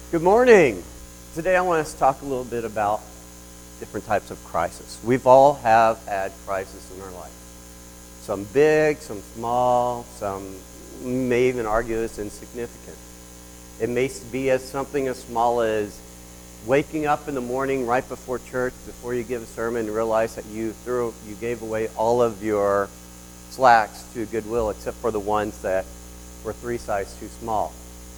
Good morning. Today I want us to talk a little bit about different types of crisis. We've all have had crisis in our life. Some big, some small, some may even argue it's insignificant. It may be as something as small as waking up in the morning right before church, before you give a sermon, and realize that you gave away all of your slacks to Goodwill except for the ones that were 3 sizes too small.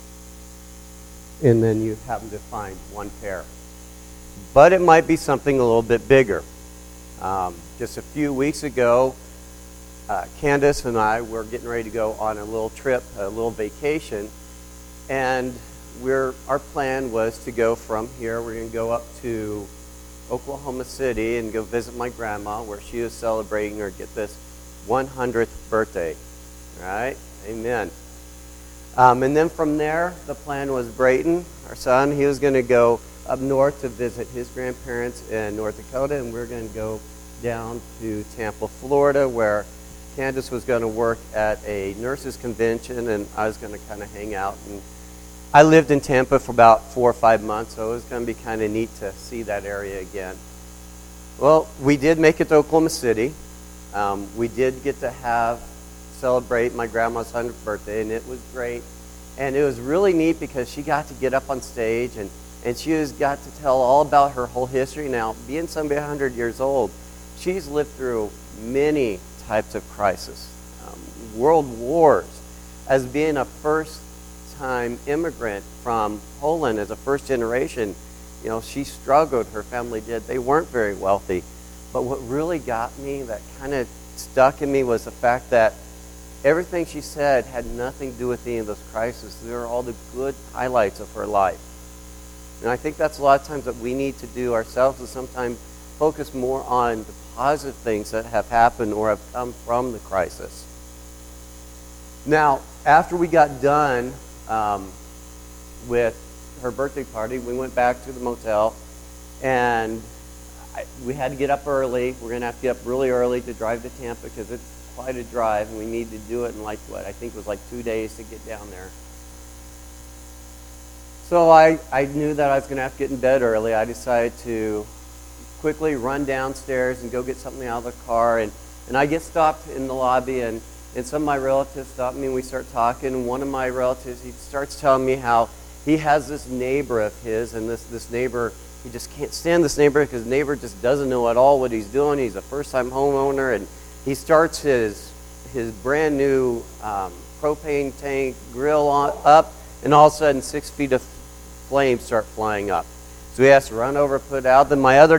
And then you happen to find one pair. But it might be something a little bit bigger. Just a few weeks ago, Candace and I were getting ready to go on a little trip, a little vacation, and our plan was to go from here. We're going to go up to Oklahoma City and go visit my grandma, where she is celebrating her, get this, 100th birthday. All right? Amen. And then from there, the plan was Brayton, our son, he was going to go up north to visit his grandparents in North Dakota, and we're going to go down to Tampa, Florida, where Candace was going to work at a nurses convention, and I was going to kind of hang out. And I lived in Tampa for about 4 or 5 months, so it was going to be kind of neat to see that area again. Well, we did make it to Oklahoma City. We did get to celebrate my grandma's 100th birthday, and it was great. And it was really neat because she got to get up on stage, and she got to tell all about her whole history. Now, being somebody 100 years old, she's lived through many types of crisis. World wars. As being a first-time immigrant from Poland as a first generation, she struggled, her family did. They weren't very wealthy. But what really got me, that kind of stuck in me, was the fact that everything she said had nothing to do with any of those crises. They were all the good highlights of her life. And I think that's a lot of times what we need to do ourselves, is sometimes focus more on the positive things that have happened or have come from the crisis. Now, after we got done with her birthday party, we went back to the motel, and we had to get up early. We're going to have to get up really early to drive to Tampa because it's quite a drive, and we need to do it in I think it was 2 days to get down there. So I knew that I was going to have to get in bed early. I decided to quickly run downstairs and go get something out of the car, and I get stopped in the lobby, and some of my relatives stop me, and we start talking, and one of my relatives, he starts telling me how he has this neighbor of his, and this neighbor, he just can't stand this neighbor because the neighbor just doesn't know at all what he's doing. He's a first-time homeowner, and he starts his brand new propane tank grill up, and all of a sudden 6 feet of flames start flying up. So he has to run over, put it out. Then my other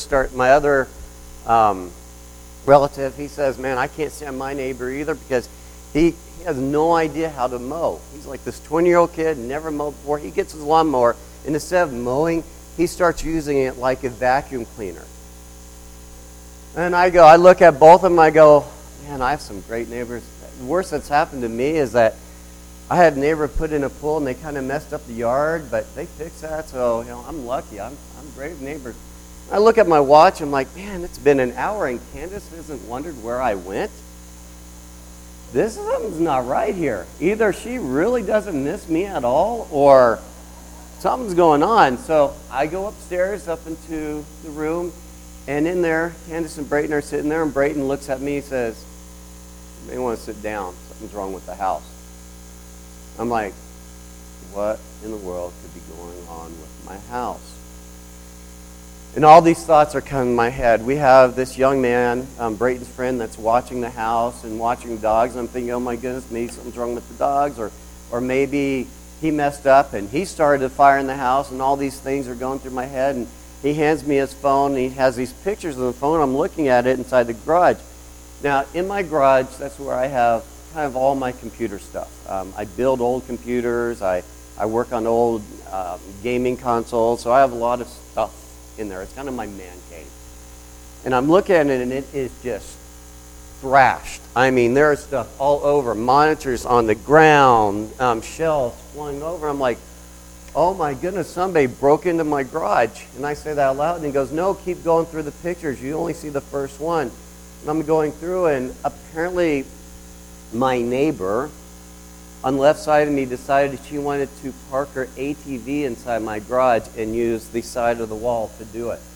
relative, he says, man, I can't stand my neighbor either because he has no idea how to mow. He's like this 20-year-old kid, never mowed before. He gets his lawnmower, and instead of mowing, he starts using it like a vacuum cleaner. And I look at both of them, I go, man, I have some great neighbors. The worst that's happened to me is that I had a neighbor put in a pool, and they kind of messed up the yard, but they fixed that, so I'm lucky. I'm great neighbors. I look at my watch, I'm like, man, it's been an hour, and Candace hasn't wondered where I went? Something's not right here. Either she really doesn't miss me at all, or something's going on. So I go upstairs up into the room, and in there, Candace and Brayton are sitting there, and Brayton looks at me and says, you may want to sit down. Something's wrong with the house. I'm like, what in the world could be going on with my house? And all these thoughts are coming in my head. We have this young man, Brayton's friend, that's watching the house and watching the dogs. And I'm thinking, oh my goodness, maybe something's wrong with the dogs, or maybe he messed up and he started a fire in the house, and all these things are going through my head. And he hands me his phone, and he has these pictures on the phone. I'm looking at it inside the garage. Now, in my garage, that's where I have kind of all my computer stuff. I build old computers. I work on old gaming consoles, so I have a lot of stuff in there. It's kind of my man cave. And I'm looking at it, and it is just thrashed. I mean, there's stuff all over. Monitors on the ground, shelves flying over. I'm like, oh my goodness, somebody broke into my garage. And I say that out loud, and he goes, no, keep going through the pictures. You only see the first one. And I'm going through, and apparently my neighbor on the left side of me decided she wanted to park her ATV inside my garage and use the side of the wall to do it.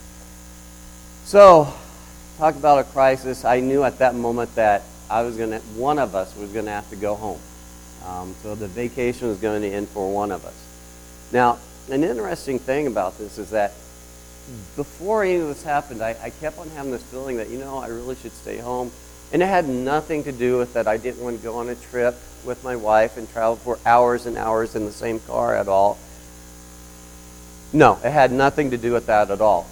So, talk about a crisis. I knew at that moment that one of us was going to have to go home. So the vacation was going to end for one of us. Now, an interesting thing about this is that before any of this happened, I kept on having this feeling that, I really should stay home. And it had nothing to do with that I didn't want to go on a trip with my wife and travel for hours and hours in the same car at all. No, it had nothing to do with that at all.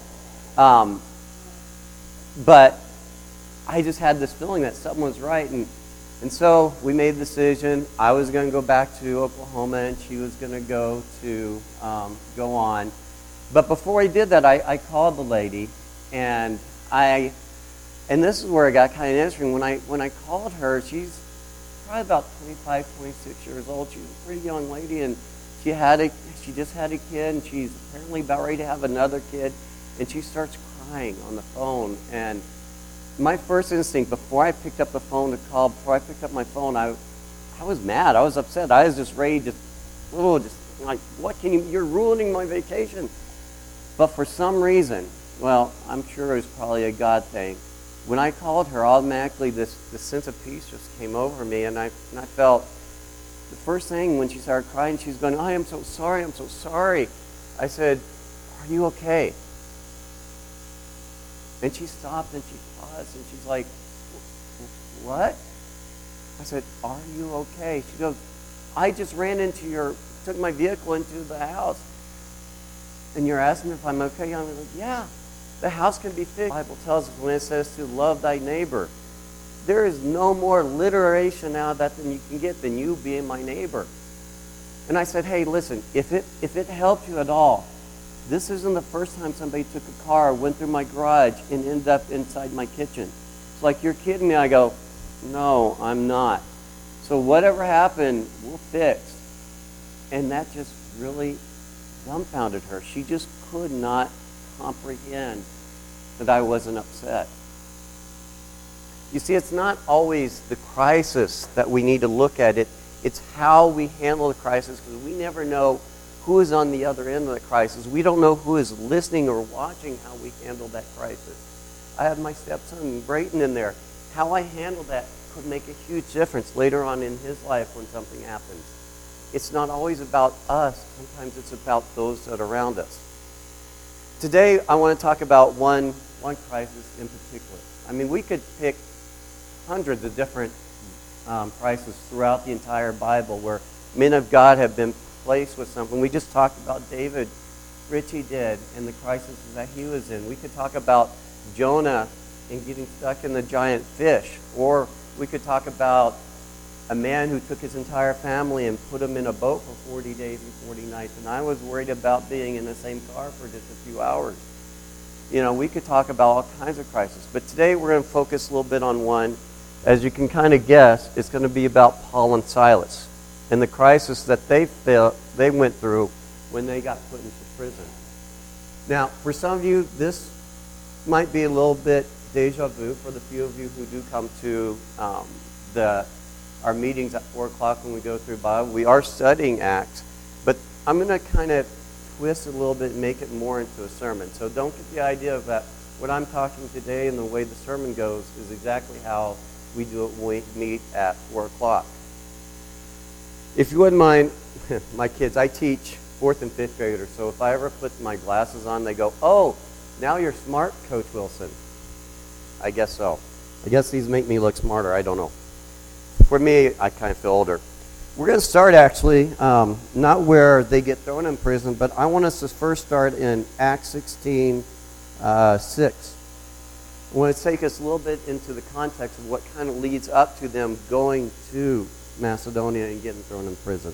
But I just had this feeling that something was right. And so we made the decision. I was going to go back to Oklahoma, and she was going to go on. But before I did that, I called the lady, and this is where it got kind of interesting. When I called her, she's probably about 25, 26 years old. She's a pretty young lady, and she just had a kid, and she's apparently about ready to have another kid, and she starts crying on the phone. And my first instinct before I picked up the phone to call, before I picked up my phone, I was mad. I was upset. I was just ready to, like, you're ruining my vacation. But for some reason, well, I'm sure it was probably a God thing. When I called her, automatically this sense of peace just came over me, and I felt the first thing when she started crying, she's going, I am so sorry, I'm so sorry. I said, are you okay? And she stopped and she paused and she's like, what? I said, are you okay? She goes, I just took my vehicle into the house. And you're asking if I'm okay? I'm like, yeah, the house can be fixed. The Bible tells us when it says to love thy neighbor, there is no more alliteration out of that than you can get than you being my neighbor. And I said, hey, listen, if it helped you at all, this isn't the first time somebody took a car, went through my garage, and ended up inside my kitchen. It's like, you're kidding me. I go, no, I'm not. So whatever happened, we'll fix. And that just really dumbfounded her. She just could not comprehend that I wasn't upset. You see, it's not always the crisis that we need to look at. It's how we handle the crisis, because we never know who is on the other end of the crisis. We don't know who is listening or watching how we handle that crisis. I have my stepson, Brayton, in there. How I handle that could make a huge difference later on in his life when something happens. It's not always about us. Sometimes it's about those that are around us. Today, I want to talk about one crisis in particular. I mean, we could pick hundreds of different crises throughout the entire Bible where men of God have been placed with something. We just talked about David, Richie did, and the crisis that he was in. We could talk about Jonah and getting stuck in the giant fish. Or we could talk about a man who took his entire family and put them in a boat for 40 days and 40 nights. And I was worried about being in the same car for just a few hours. We could talk about all kinds of crises. But today we're going to focus a little bit on one. As you can kind of guess, it's going to be about Paul and Silas and the crisis that they went through when they got put into prison. Now, for some of you, this might be a little bit deja vu for the few of you who do come to our meetings at 4 o'clock when we go through Bible. We are studying Acts, but I'm going to kind of twist it a little bit and make it more into a sermon. So don't get the idea of that. What I'm talking today and the way the sermon goes is exactly how we do it when we meet at 4 o'clock. If you wouldn't mind, my kids, I teach 4th and 5th graders, so if I ever put my glasses on, they go, oh, now you're smart, Coach Wilson. I guess so. I guess these make me look smarter. I don't know. For me, I kind of feel older. We're going to start, actually, not where they get thrown in prison, but I want us to first start in Acts 16, 6. I want to take us a little bit into the context of what kind of leads up to them going to Macedonia and getting thrown in prison.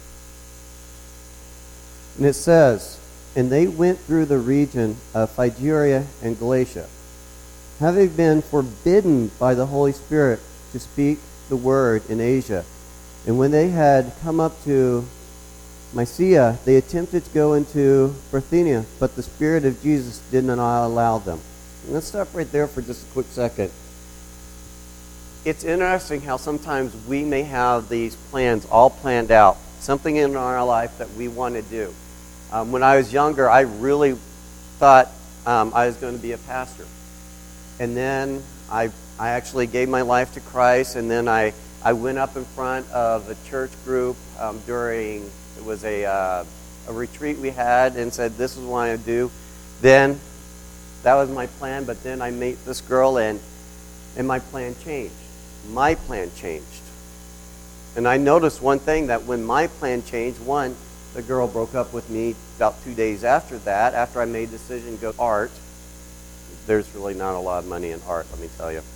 And it says, and they went through the region of Phrygia and Galatia, having been forbidden by the Holy Spirit to speak the word in Asia. And when they had come up to Mysia, they attempted to go into Bithynia, but the Spirit of Jesus did not allow them. And let's stop right there for just a quick second. it's interesting how sometimes we may have these plans all planned out, something in our life that we want to do. When I was younger, I really thought I was going to be a pastor. And then I actually gave my life to Christ, and then I went up in front of a church group during, it was a retreat we had, and said, this is what I do. Then, that was my plan, but then I met this girl, and my plan changed. My plan changed. And I noticed one thing, that when my plan changed, one, the girl broke up with me about 2 days after that, after I made the decision to go art. There's really not a lot of money in art, let me tell you.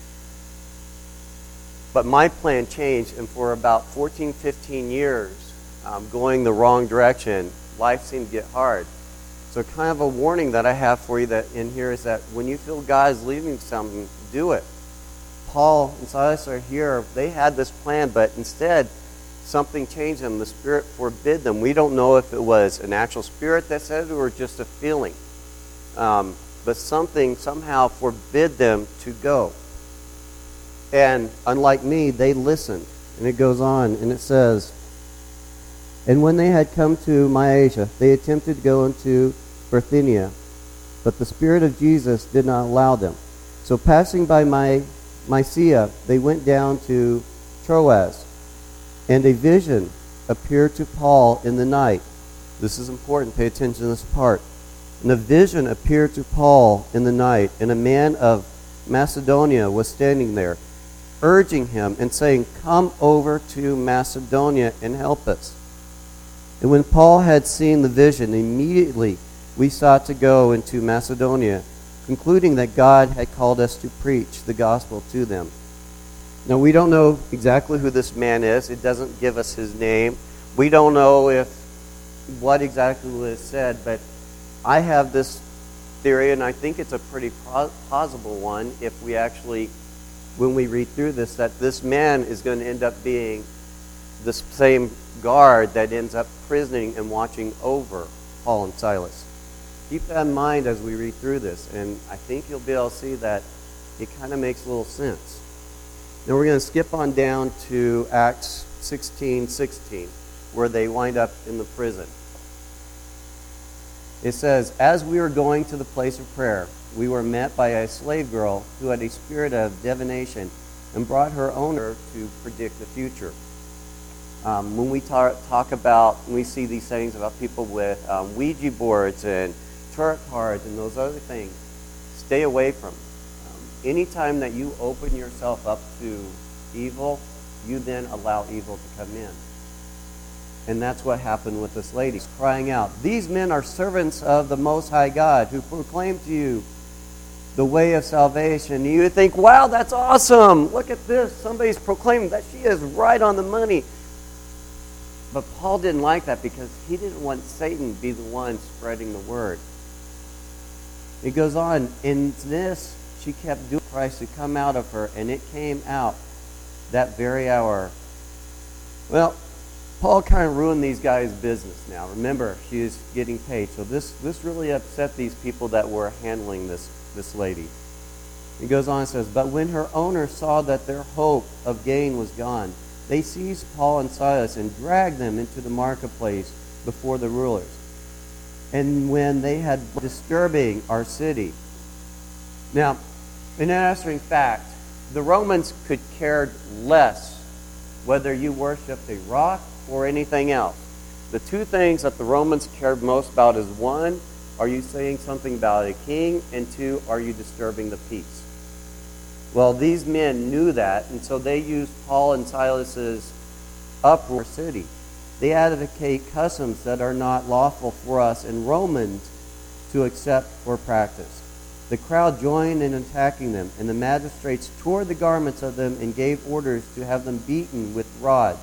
But my plan changed, and for about 14, 15 years, going the wrong direction, life seemed to get hard. So kind of a warning that I have for you that in here is that when you feel God is leading something, do it. Paul and Silas are here. They had this plan, but instead, something changed them. The Spirit forbid them. We don't know if it was an actual spirit that said it or just a feeling. But something somehow forbid them to go. And unlike me, they listened. And it goes on, and it says, and when they had come to Mysia, they attempted to go into Bithynia, but the Spirit of Jesus did not allow them. So passing by Mysia, they went down to Troas, and a vision appeared to Paul in the night. This is important, pay attention to this part. And a vision appeared to Paul in the night, and a man of Macedonia was standing there, urging him and saying, come over to Macedonia and help us. And when Paul had seen the vision, immediately we sought to go into Macedonia, concluding that God had called us to preach the gospel to them. Now, we don't know exactly who this man is. It doesn't give us his name. We don't know what exactly was said, but I have this theory, and I think it's a pretty plausible one if we actually, when we read through this, that this man is going to end up being the same guard that ends up prisoning and watching over Paul and Silas. Keep that in mind as we read through this, and I think you'll be able to see that it kind of makes a little sense. Now we're going to skip on down to Acts 16:16, where they wind up in the prison. It says, as we were going to the place of prayer, we were met by a slave girl who had a spirit of divination and brought her owner to predict the future. When we talk about, when we see these things about people with Ouija boards and tarot cards and those other things, stay away from them. Anytime that you open yourself up to evil, you then allow evil to come in. And that's what happened with this lady, crying out, these men are servants of the Most High God who proclaim to you the way of salvation. And you think, wow, that's awesome. Look at this. Somebody's proclaiming that. She is right on the money. But Paul didn't like that because he didn't want Satan to be the one spreading the word. It goes on, in this she kept doing Christ to come out of her, and it came out that very hour. Well, Paul kind of ruined these guys' business now. Remember, she is getting paid. So this really upset these people that were handling this lady. He goes on and says, but when her owner saw that their hope of gain was gone, they seized Paul and Silas and dragged them into the marketplace before the rulers. And when they had disturbing our city. Now, an interesting fact, the Romans could care less whether you worshipped a rock or anything else. The two things that the Romans cared most about is, one, are you saying something about a king? And two, are you disturbing the peace? Well, these men knew that, and so they used Paul and Silas's uproar city. They advocate customs that are not lawful for us and Romans to accept or practice. The crowd joined in attacking them, and the magistrates tore the garments of them and gave orders to have them beaten with rods.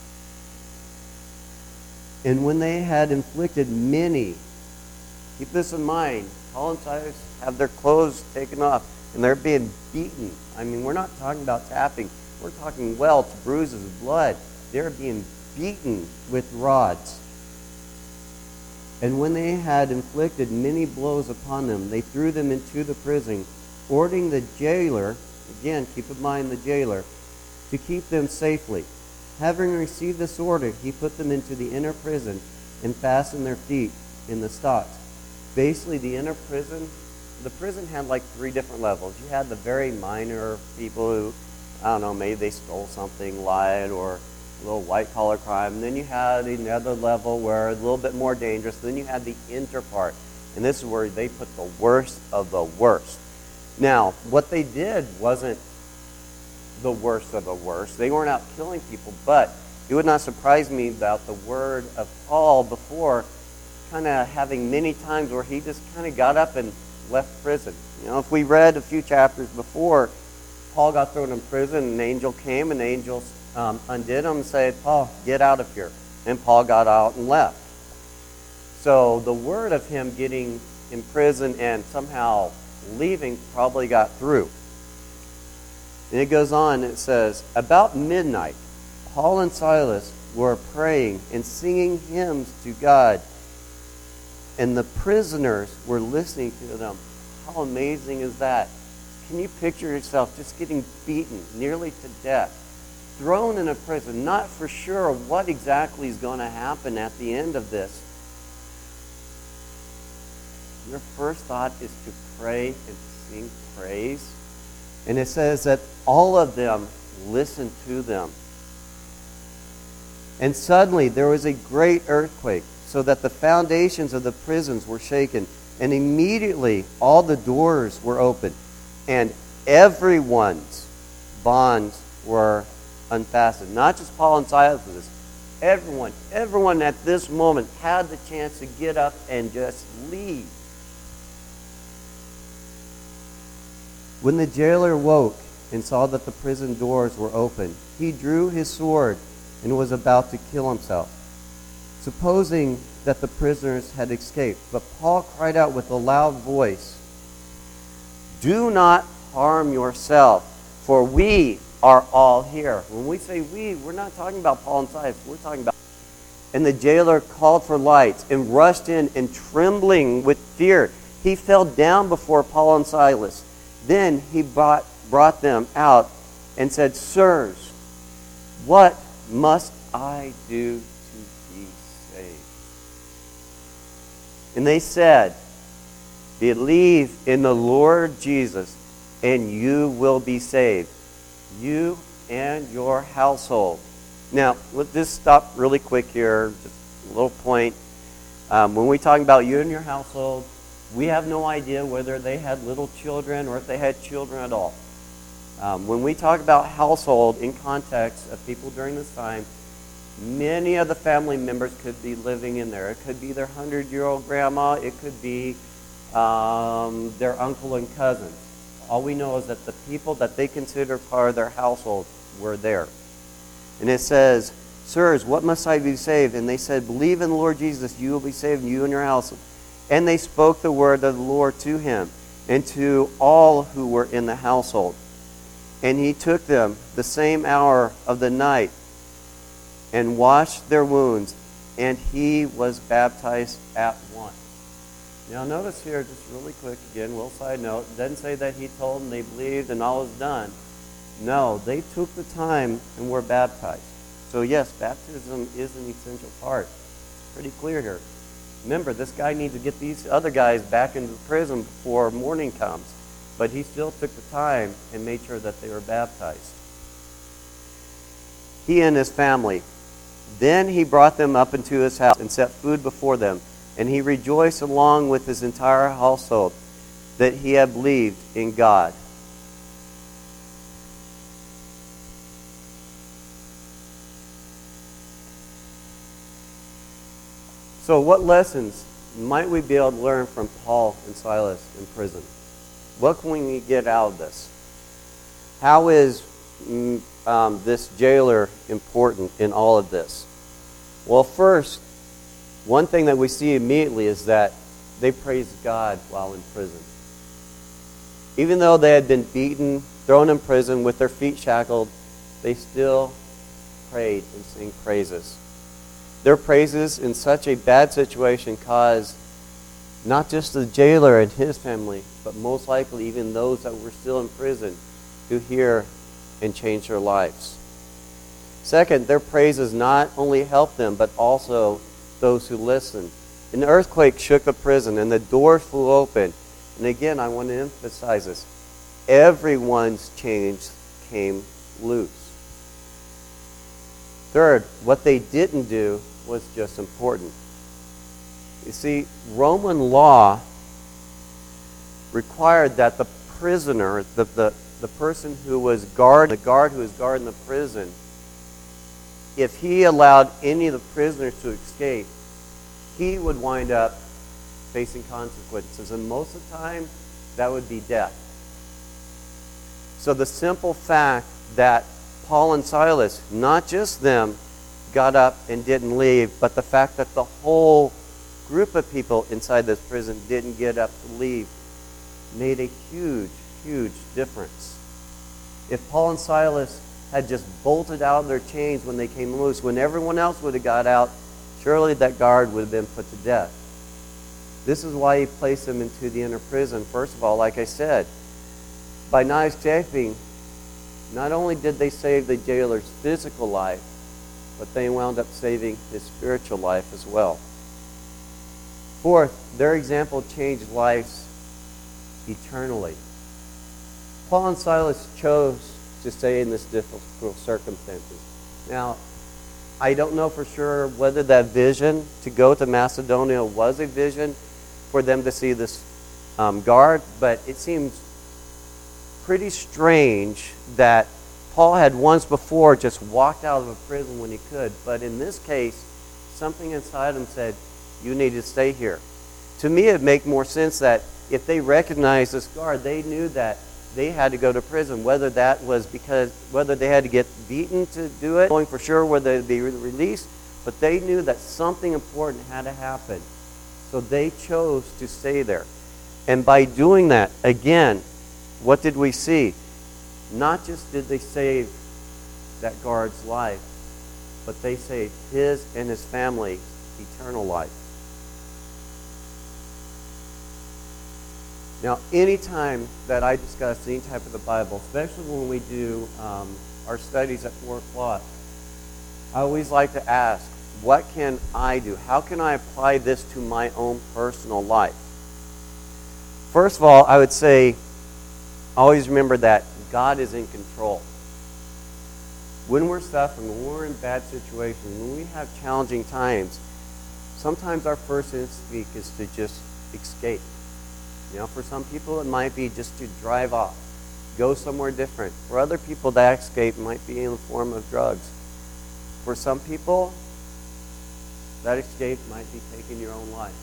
And when they had inflicted many, keep this in mind, Paul and Silas have their clothes taken off, and they're being beaten. I mean, we're not talking about tapping. We're talking welts, bruises, blood. They're being beaten with rods. And when they had inflicted many blows upon them, they threw them into the prison, ordering the jailer again, keep in mind the jailer, to keep them safely. Having received this order, he put them into the inner prison and fastened their feet in the stocks. Basically, the inner prison, the prison had like 3 different levels. You had the very minor people who, I don't know, maybe they stole something light or a little white-collar crime. And then you had another level where a little bit more dangerous. Then you had the inner part. And this is where they put the worst of the worst. Now, what they did wasn't the worst of the worst. They weren't out killing people, but it would not surprise me about the word of Paul before kind of having many times where he just kind of got up and left prison. You know, if we read a few chapters before, Paul got thrown in prison, an angel came, and the angel undid him and said, Paul, get out of here. And Paul got out and left. So the word of him getting in prison and somehow leaving probably got through. And it goes on, it says, about midnight, Paul and Silas were praying and singing hymns to God, and the prisoners were listening to them. How amazing is that? Can you picture yourself just getting beaten nearly to death, thrown in a prison, not for sure what exactly is going to happen at the end of this? Your first thought is to pray and to sing praise. And it says that all of them listened to them. And suddenly there was a great earthquake, so that the foundations of the prisons were shaken. And immediately all the doors were opened, and everyone's bonds were unfastened. Not just Paul and Silas. Everyone at this moment had the chance to get up and just leave. When the jailer woke and saw that the prison doors were open, he drew his sword and was about to kill himself, supposing that the prisoners had escaped. But Paul cried out with a loud voice, "Do not harm yourself, for we are all here." When we say we, we're not talking about Paul and Silas. We're talking about... And the jailer called for lights and rushed in, and trembling with fear, he fell down before Paul and Silas. Then he brought them out and said, "Sirs, what must I do to be saved?" And they said, "Believe in the Lord Jesus, and you will be saved, you and your household." Now, let's just stop really quick here. Just a little point. When we talk about you and your household, we have no idea whether they had little children or if they had children at all. When we talk about household in context of people during this time, many of the family members could be living in there. It could be their 100-year-old grandma. It could be their uncle and cousins. All we know is that the people that they consider part of their household were there. And it says, "Sirs, what must I be saved?" And they said, "Believe in the Lord Jesus, you will be saved, you and your household." And they spoke the word of the Lord to him and to all who were in the household. And he took them the same hour of the night and washed their wounds, and he was baptized at once. Now notice here, just really quick again, little side note, it doesn't say that he told them they believed and all was done. No, they took the time and were baptized. So yes, baptism is an essential part. It's pretty clear here. Remember, this guy needs to get these other guys back into the prison before morning comes. But he still took the time and made sure that they were baptized. He and his family. Then he brought them up into his house and set food before them. And he rejoiced along with his entire household that he had believed in God. So what lessons might we be able to learn from Paul and Silas in prison? What can we get out of this? How is this jailer important in all of this? Well, first, one thing that we see immediately is that they praised God while in prison. Even though they had been beaten, thrown in prison with their feet shackled, they still prayed and sang praises. Their praises in such a bad situation caused not just the jailer and his family, but most likely even those that were still in prison who hear and change their lives. Second, their praises not only helped them, but also those who listened. An earthquake shook the prison, and the doors flew open. And again, I want to emphasize this. Everyone's chains came loose. Third, what they didn't do was just important. You see, Roman law required that the prisoner, the person who was the guard who was guarding the prison, if he allowed any of the prisoners to escape, he would wind up facing consequences. And most of the time, that would be death. So the simple fact that Paul and Silas, not just them, got up and didn't leave, but the fact that the whole group of people inside this prison didn't get up to leave made a huge, huge difference. If Paul and Silas had just bolted out of their chains when they came loose, when everyone else would have got out, surely that guard would have been put to death. This is why he placed them into the inner prison. First of all, like I said, by not escaping, not only did they save the jailer's physical life, but they wound up saving his spiritual life as well. Fourth, their example changed lives eternally. Paul and Silas chose to stay in this difficult circumstances. Now, I don't know for sure whether that vision to go to Macedonia was a vision for them to see this guard, but it seems pretty strange that Paul had once before just walked out of a prison when he could, but in this case, something inside him said, you need to stay here. To me, it'd make more sense that if they recognized this guard, they knew that they had to go to prison, whether that was whether they had to get beaten to do it, knowing for sure whether they'd be released, but they knew that something important had to happen. So they chose to stay there. And by doing that, again, what did we see? Not just did they save that guard's life, but they saved his and his family's eternal life. Now, anytime that I discuss any type of the Bible, especially when we do our studies at 4 o'clock, I always like to ask, what can I do? How can I apply this to my own personal life? First of all, I would say, always remember that God is in control. When we're suffering, when we're in bad situations, when we have challenging times, sometimes our first instinct is to just escape. You know, for some people, it might be just to drive off, go somewhere different. For other people, that escape might be in the form of drugs. For some people, that escape might be taking your own life.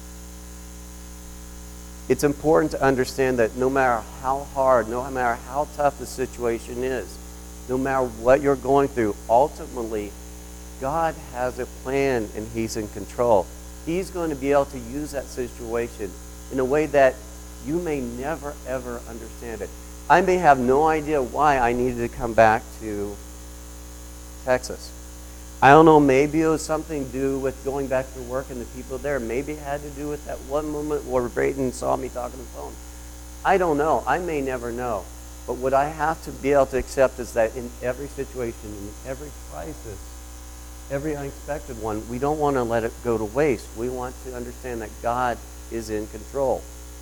It's important to understand that no matter how hard, no matter how tough the situation is, no matter what you're going through, ultimately, God has a plan and He's in control. He's going to be able to use that situation in a way that you may never, ever understand it. I may have no idea why I needed to come back to Texas. I don't know, maybe it was something to do with going back to work and the people there. Maybe it had to do with that one moment where Brayden saw me talking on the phone. I don't know. I may never know. But what I have to be able to accept is that in every situation, in every crisis, every unexpected one, we don't want to let it go to waste. We want to understand that God is in control.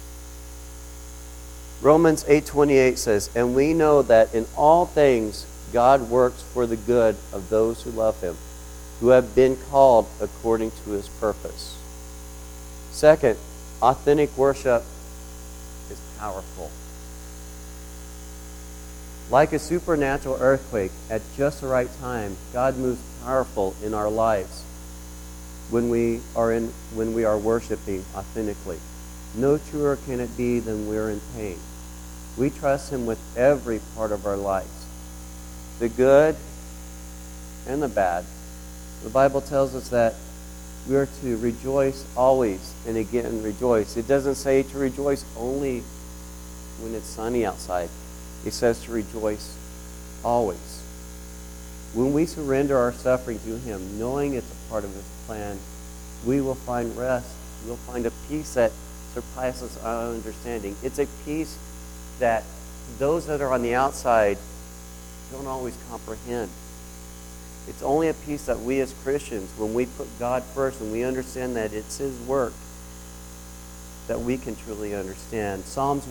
Romans 8:28 says, "And we know that in all things God works for the good of those who love Him, who have been called according to His purpose." Second, authentic worship is powerful. Like a supernatural earthquake, at just the right time, God moves powerful in our lives when we are worshiping authentically. No truer can it be than we're in pain. We trust Him with every part of our lives, the good and the bad. The Bible tells us that we are to rejoice always, and again rejoice. It doesn't say to rejoice only when it's sunny outside. It says to rejoice always. When we surrender our suffering to Him, knowing it's a part of His plan, we will find rest. We'll find a peace that surpasses our understanding. It's a peace that those that are on the outside don't always comprehend. It's only a piece that we as Christians, when we put God first and we understand that it's His work, that we can truly understand. Psalms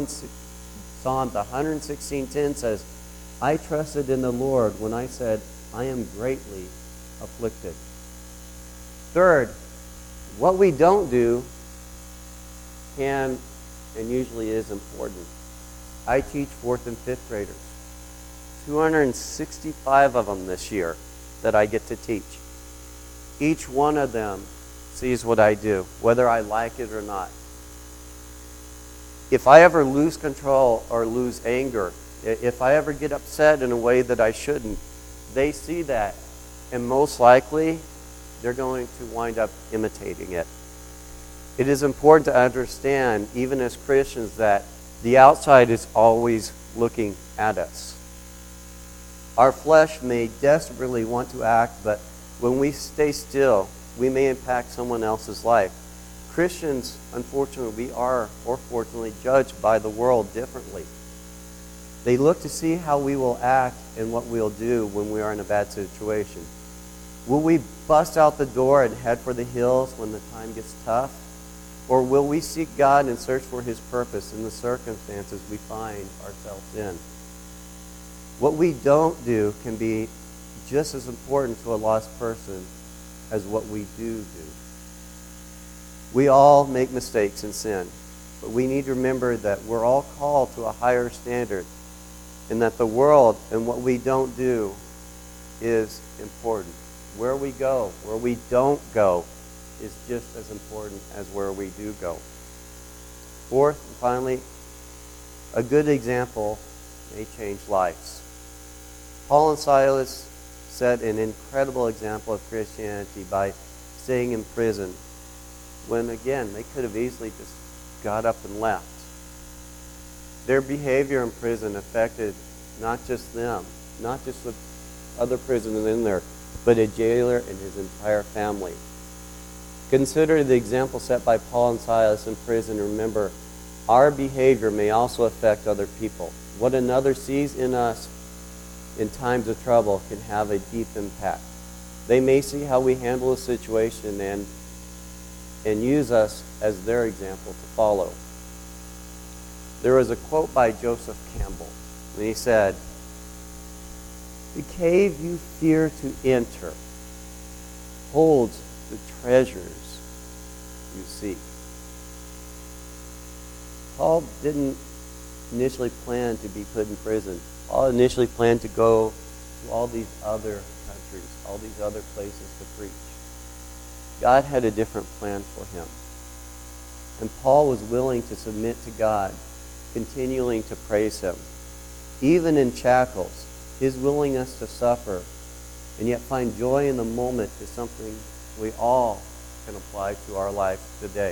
116:10 says, I trusted in the Lord when I said, I am greatly afflicted. Third, what we don't do can and usually is important. I teach 4th and 5th graders. 265 of them this year that I get to teach. Each one of them sees what I do, whether I like it or not. If I ever lose control or lose anger, if I ever get upset in a way that I shouldn't, they see that. And most likely, they're going to wind up imitating it. It is important to understand, even as Christians, that the outside is always looking at us. Our flesh may desperately want to act, but when we stay still, we may impact someone else's life. Christians, unfortunately, we are, or fortunately, judged by the world differently. They look to see how we will act and what we'll do when we are in a bad situation. Will we bust out the door and head for the hills when the time gets tough? Or will we seek God and search for His purpose in the circumstances we find ourselves in? What we don't do can be just as important to a lost person as what we do. We all make mistakes and sin, but we need to remember that we're all called to a higher standard, and that the world and what we don't do is important. Where we go, where we don't go, is just as important as where we do go. Fourth, and finally, a good example may change lives. Paul and Silas set an incredible example of Christianity by staying in prison when, again, they could have easily just got up and left. Their behavior in prison affected not just them, not just the other prisoners in there, but a jailer and his entire family. Consider the example set by Paul and Silas in prison. Remember, our behavior may also affect other people. What another sees in us in times of trouble can have a deep impact. They may see how we handle a situation and use us as their example to follow. There was a quote by Joseph Campbell, and he said, "The cave you fear to enter holds the treasures you seek." Paul didn't initially plan to be put in prison. Paul initially planned to go to all these other countries, all these other places to preach. God had a different plan for him. And Paul was willing to submit to God, continuing to praise him. Even in shackles, his willingness to suffer and yet find joy in the moment is something we all can apply to our life today.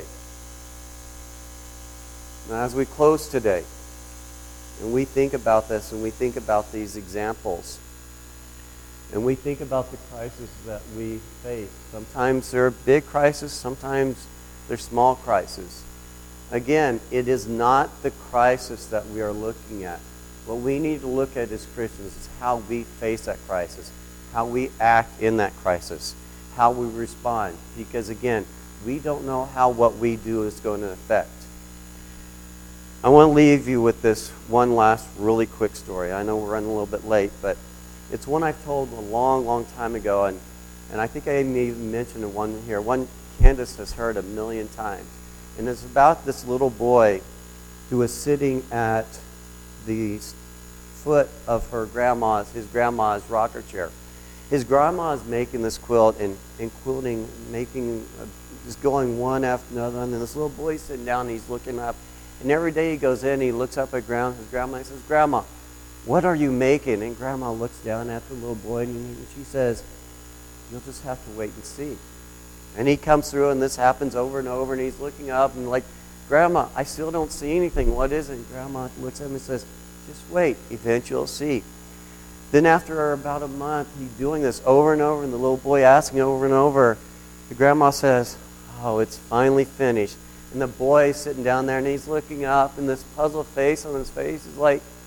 Now, as we close today, and we think about this, and we think about these examples, and we think about the crises that we face. Sometimes they're big crises, sometimes they're small crises. Again, it is not the crisis that we are looking at. What we need to look at as Christians is how we face that crisis, how we act in that crisis, how we respond. Because again, we don't know how what we do is going to affect. I want to leave you with this one last really quick story. I know we're running a little bit late, but it's one I've told a long, long time ago, and I think I may even mentioned one here. One Candace has heard 1,000,000 times. And it's about this little boy who was sitting at the foot of his grandma's rocker chair. His grandma is making this quilt and quilting, just going one after another, and then this little boy's sitting down and he's looking up. And every day he goes in, he looks up at his grandma, and says, "Grandma, what are you making?" And Grandma looks down at the little boy, and she says, "You'll just have to wait and see." And he comes through, and this happens over and over, and he's looking up, and like, "Grandma, I still don't see anything. What is it?" And Grandma looks at him and says, "Just wait. Eventually you'll see." Then after about a month, he's doing this over and over, and the little boy asking over and over, the grandma says, "Oh, it's finally finished." And the boy is sitting down there, and he's looking up, and this puzzled face on his face is like,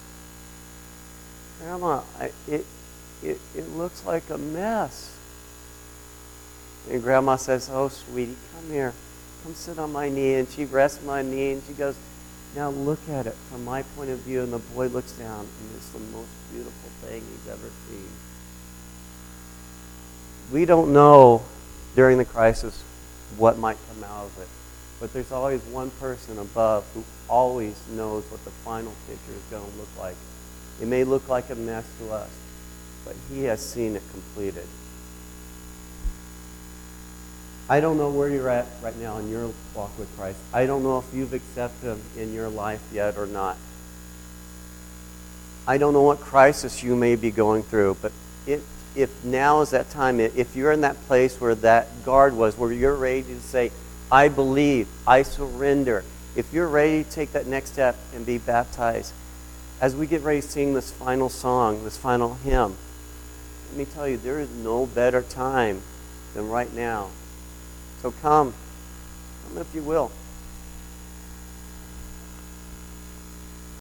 Grandma, it looks like a mess. And Grandma says, oh, sweetie, come here. Come sit on my knee. And she rests my knee and she goes, now look at it from my point of view. And the boy looks down and it's the most beautiful thing he's ever seen. We don't know during the crisis what might come out of it. But there's always one person above who always knows what the final picture is going to look like. It may look like a mess to us, but he has seen it completed. I don't know where you're at right now in your walk with Christ. I don't know if you've accepted him in your life yet or not. I don't know what crisis you may be going through, but if now is that time, if you're in that place where that guard was, where you're ready to say, I believe, I surrender, if you're ready to take that next step and be baptized, as we get ready to sing this final song, this final hymn, let me tell you, there is no better time than right now. So come if you will.